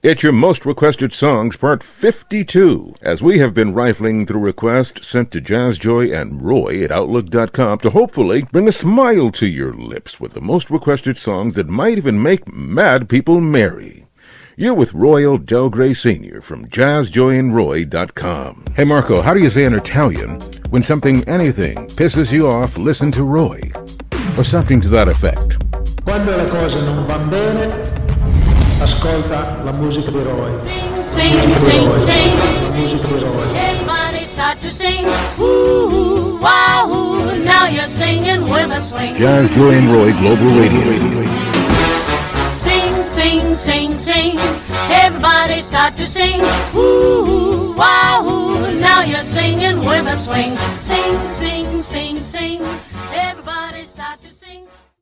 It's your most requested songs, part 52, as we have been rifling through requests sent to Jazz Joy and Roy at Outlook.com to hopefully bring a smile to your lips with the most requested songs that might even make mad people merry. You're with Royal Del Grey Sr. from JazzJoyandRoy.com. Hey Marco, how do you say in Italian, when anything pisses you off, listen to Roy? Or something to that effect. Quando le cose non van bene, ascolta la musica di Roy. Sing, sing, sing, sing. La musica di Roy. Everybody start to sing. Ooh, wow, now you're singing with a swing. Jazz Joy and Roy Global Radio. Sing, sing, sing, sing. Everybody start to sing. Ooh, wow, now you're singing with a swing. Sing, sing, sing, sing. Everybody start to sing.